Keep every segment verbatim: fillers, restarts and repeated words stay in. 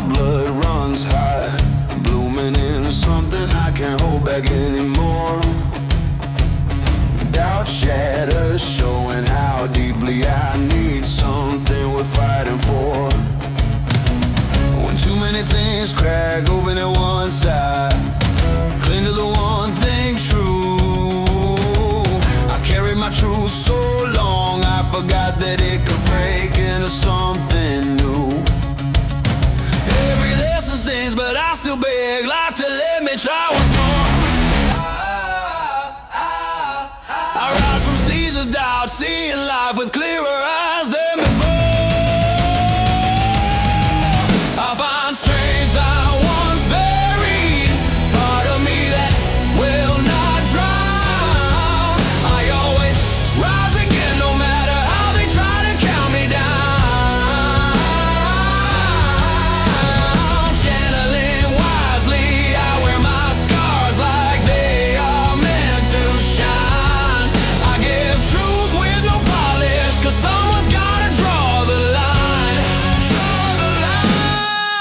blood runs high, blooming into something I can't hold back anymore. Doubt shatters, showing how deeply I need something worth fighting for. When too many things crack open at one side, cling to the one thing true. I carried my truth so long, I forgot that it could break into something new. Every lesson stings, but I still beg life to let me try once more. I rise from seas of doubt, seeing life with clearer eyes than before. I find strength I once buried, part of me that will not drown. I always rise again, no matter how they try to count me down. Channeling wisely, I wear my scars like they are meant to shine. I give truth with no polish, 'cause someone's gotta draw the line. Draw the line.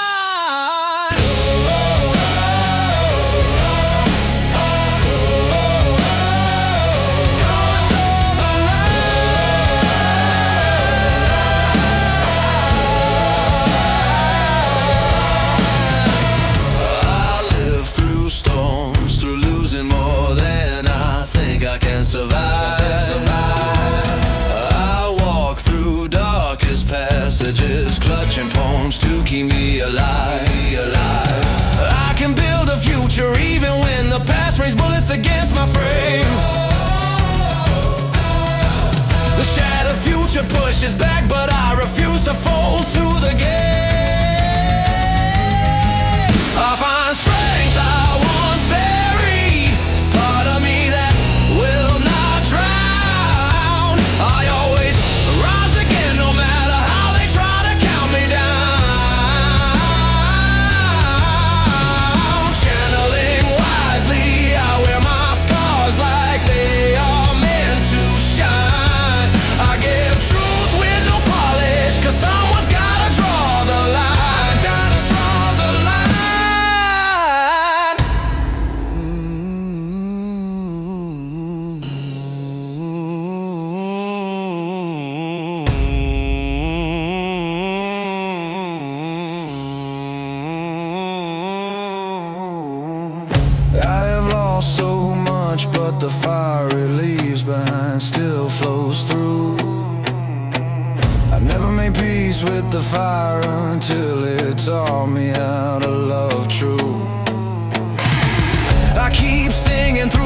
I live through storms, through losing more than I think I can survive. I walk through darkest passages, clutching poems to keep me alive. I can build a future even when the past rains bullets against my frame. The shattered future pushes back, but I refuse to fold to the game. I find strength I once buried, part of me that will not drown. I always rise again, no matter how they try to count me down. Channeling wisely, I wear my scars like they are meant to shine. I give truth with no polish, 'cause someone's gotta draw the line. Gotta draw the line. I have lost so much, but the fire it leaves behind still flows through. I've never made peace with the fire until it taught me how to love true. I keep singing through